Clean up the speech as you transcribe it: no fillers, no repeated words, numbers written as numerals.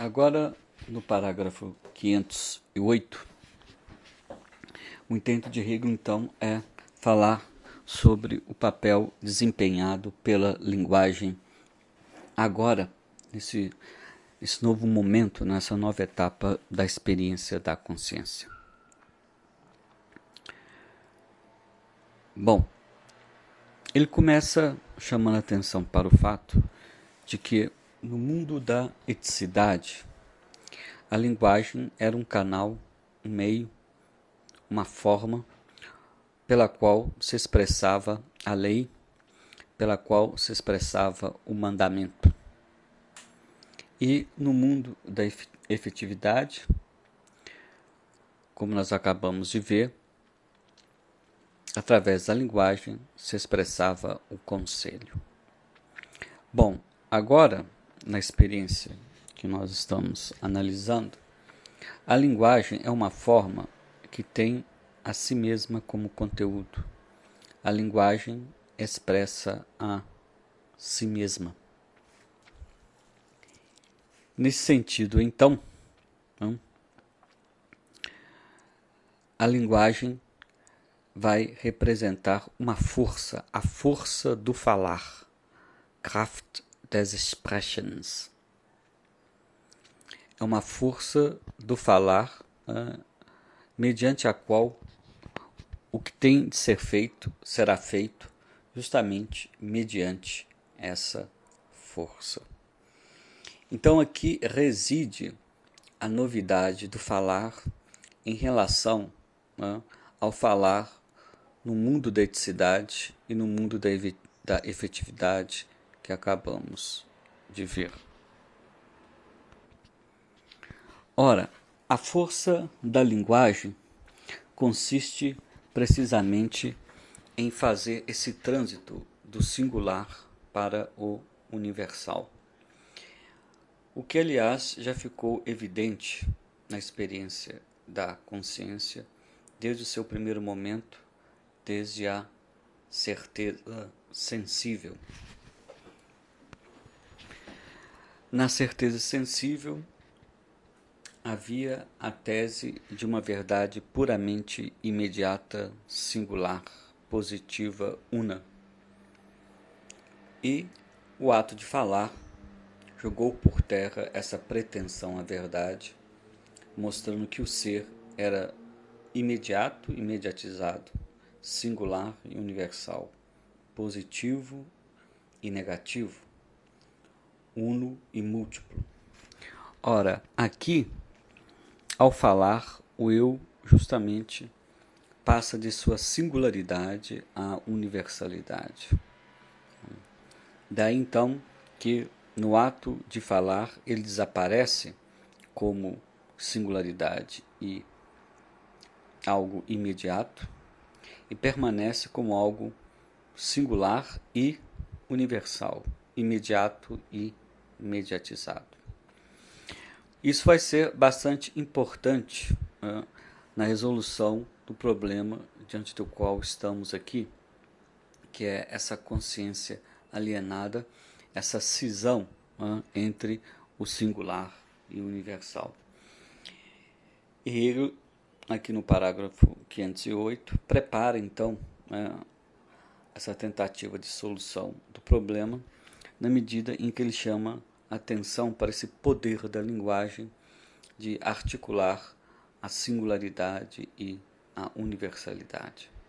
Agora, no parágrafo 508, o intento de Hegel, então, é falar sobre o papel desempenhado pela linguagem agora, nesse novo momento, nessa nova etapa da experiência da consciência. Bom, ele começa chamando a atenção para o fato de que no mundo da eticidade, a linguagem era um canal, um meio, uma forma pela qual se expressava a lei, pela qual se expressava o mandamento. E no mundo da efetividade, como nós acabamos de ver, através da linguagem se expressava o conselho. Bom, agora, na experiência que nós estamos analisando, a linguagem é uma forma que tem a si mesma como conteúdo. A linguagem expressa a si mesma. Nesse sentido, então, a linguagem vai representar uma força, a força do falar, Kraft des Sprechens. É uma força do falar mediante a qual o que tem de ser feito será feito justamente mediante essa força. Então aqui reside a novidade do falar em relação ao falar no mundo da eticidade e no mundo da efetividade que acabamos de ver. Ora, a força da linguagem consiste precisamente em fazer esse trânsito do singular para o universal. O que, aliás, já ficou evidente na experiência da consciência desde o seu primeiro momento, desde a certeza sensível. Na certeza sensível havia a tese de uma verdade puramente imediata, singular, positiva, una. E o ato de falar jogou por terra essa pretensão à verdade, mostrando que o ser era imediato, imediatizado, singular e universal, positivo e negativo, uno e múltiplo. Ora, aqui, ao falar, o eu justamente passa de sua singularidade à universalidade. Daí então que no ato de falar ele desaparece como singularidade e algo imediato e permanece como algo singular e universal, imediato e mediatizado. Isso vai ser bastante importante na resolução do problema diante do qual estamos aqui, que é essa consciência alienada, essa cisão entre o singular e o universal. E ele, aqui no parágrafo 508, prepara então essa tentativa de solução do problema, na medida em que ele chama atenção para esse poder da linguagem de articular a singularidade e a universalidade.